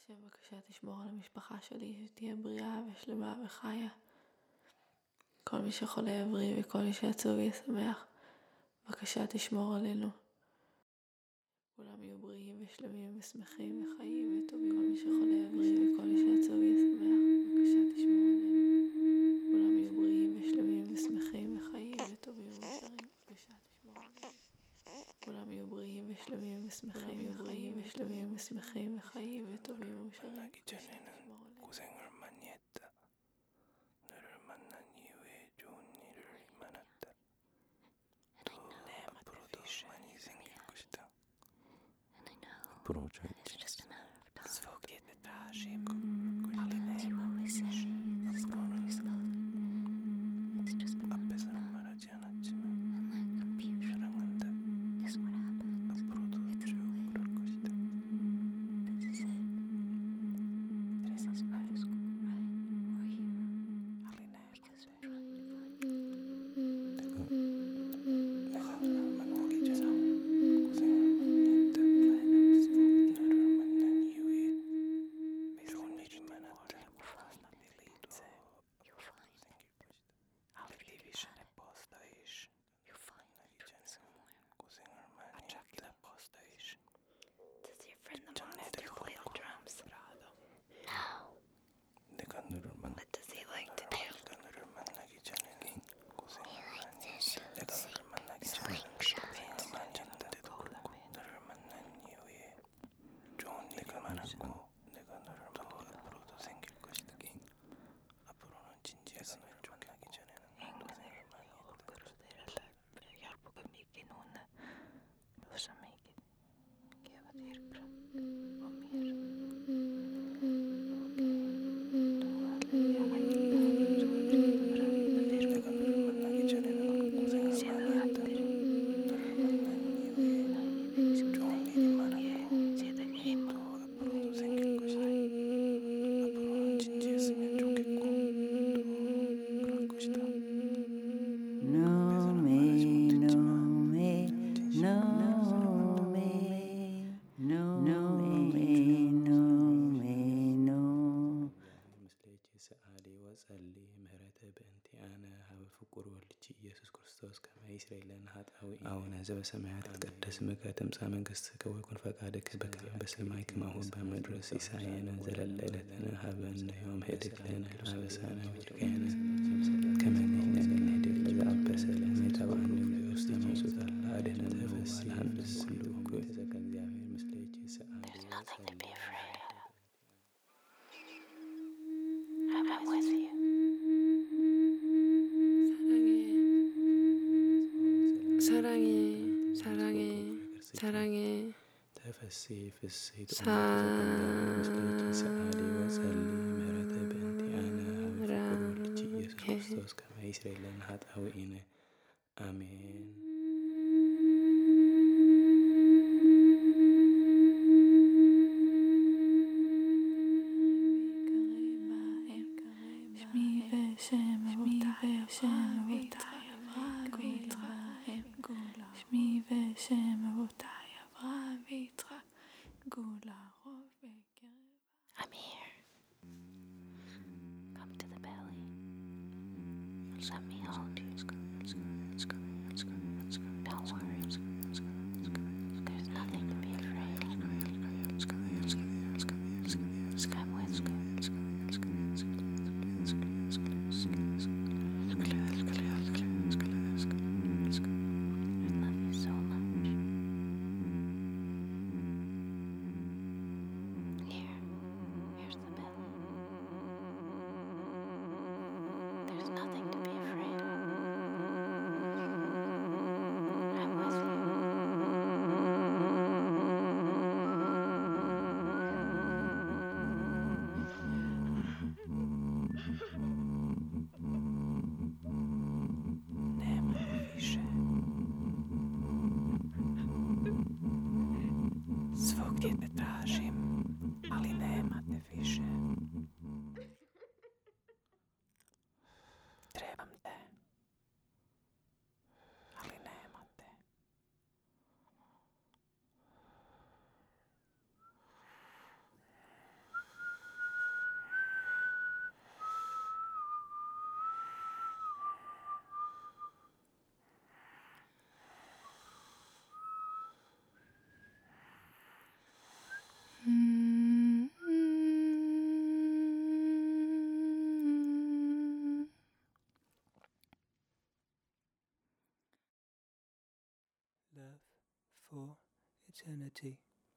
השם בבקשה תשמור על המשפחה שלי, שתהיה בריאה ושלמה וחיה. כל מי שחולה יבריא וכל מי שעצוב יהיה שמח. בבקשה תשמור עלינו. כולם יהיו בריאים ושלמים ושמחים וחיים וטובים. כל מי שחולה יבריא וכל מי שעצוב יהיה שמח. בבקשה תשמור עלינו. כולם יהיו בריאים ושלמים ושמחים וחיים וטובים ומאושרים. בבקשה תשמור עלינו. כולם יהיו בריאים ושלמים ושמחים וחיים וטובים ומאושרים. 만나기 전에는 고생을 많이 했다. 너를 만난 이후에 좋은 일을 많았다. 또 앞으로도 많이 생길 것이다. 앞으로 절대 속에 다짐 앞에서는 말하지 않았지만 사랑한다. 앞으로도 쭉 그럴 것이다. 내가 너를 만나기 전에 고생을 많이 했다. 너를 만난 이후에 좋은 일이 많았다. 또 생길 것이다. Division postaиш. 만나기 전에 고생을 많이 했다. postaиш. Does your friend the monster play the drums? 내가 너를 만나. What does he like to do? 내가 너를 만나기 전에는 고생을 많이 했다. 내가 너를 만나기 전에 고생을 많이 했는데도 불구하고 너를 만난 이후에 좋은 일이 많았고 내가 너를 앞으로도 생길 것이다. 앞으로는 진지해서 너를 만나기 전에는 고생을 많이 했다. 내가 너를 만나기 전에는 고생을 많이 했다. 너를 만난 이후에 좋은 일이 많았고 또 앞으로도 생길 것이다. 앞으로는 진지했으면 좋겠고 또 그럴 것이다. 앞에서는 말하지 못했지만 ወጸልይ ምህረተ በእንቲአነ ሀበ ፍቁር ወልድኪ ኢየሱስ ክርስቶስ ከመ ይስረይ ለነ ኃጣውኢነ አቡነ ዘበሰማያት ይትቀደስ ስምከ ትምጻእ መንግሥትከ ወይኩን ፈቃድከ በከመ በሰማይ ከማሁ በምድር ሲሳየነ ዘለለ ዕለትነ ሀበነ ዮም ኅድግ ለነ አበሳነ ወጌጋየነ ከመ ንሕነኒ ንኅድግ ለዘአበሰ ለነ ኢታብአነ ውስተ መንሱት አድኅነነ ወባልሐነ ኩሉ እኩይ እግዚአብሔር ምስሌኪ ሰአሊ ወጸልይ I'm with you. 사랑해. ተፈሥሒ ፍሥሕት ምስሌኪ ሰአሊ ወጸልይ ምህረተ በእንቲአነ ሀበ ፍቁር ወልድኪ ኢየሱስ ክርስቶስ ከመ ይስረይ ለነ ኃጣውኢነ አሜን። שמי ושם אבותיי אברהם ויצחק גאולה רוב בקרב. I'm here. Come to the belly. Let me hold you. Don't worry. There's nothing to be afraid of. I'm with you. I love you so much. Here's the belly. There's nothing to be afraid of. I'm with you. Нема više. Svugdje te tražim, ali nema te više. Trebam te, ali nema te. eternity.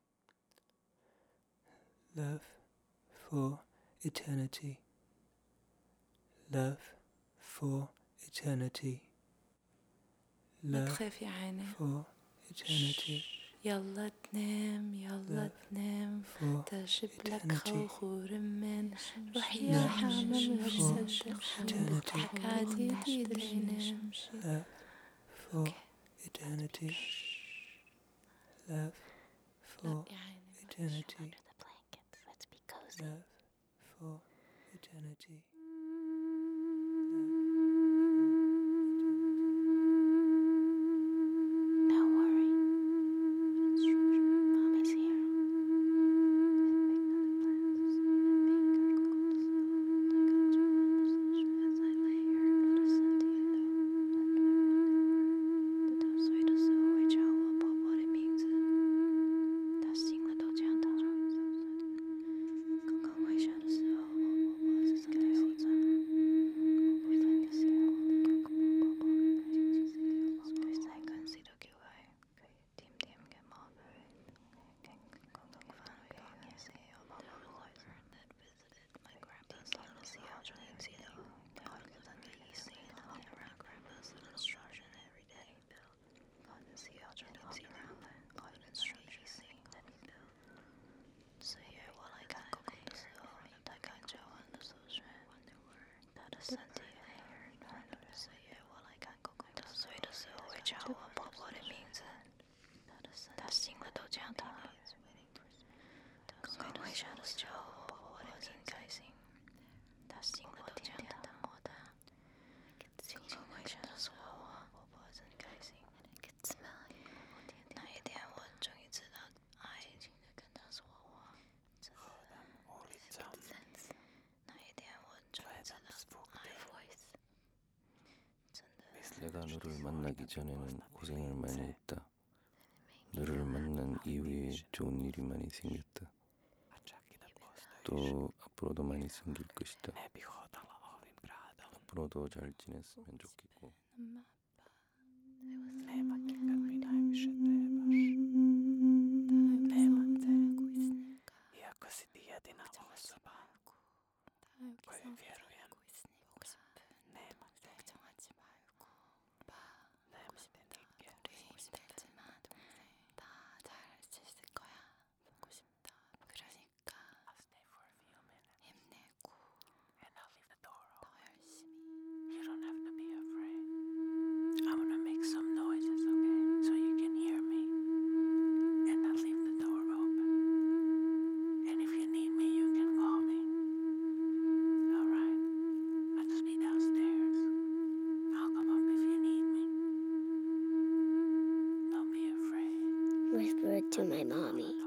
Love for eternity. Love for eternity. ما Love تخافي عيني. for eternity. يلا تنام يلا تنام تجيب لك خوخ ورمان روح يا حمام لا تصدق تضحك عادي تنام. Love for eternity. Love for eternity. Under the blankets. Let's be cozy. Love for eternity. Don't worry. Mommy's here. 내가 너를 만나기 전에는 고생을 많이 했다. 너를 만난 이후에 좋은 일이 많이 생겼다. 또 앞으로도 많이 생길 것이다. 앞으로도 잘 지냈으면 좋겠고. Whisper it to my mommy.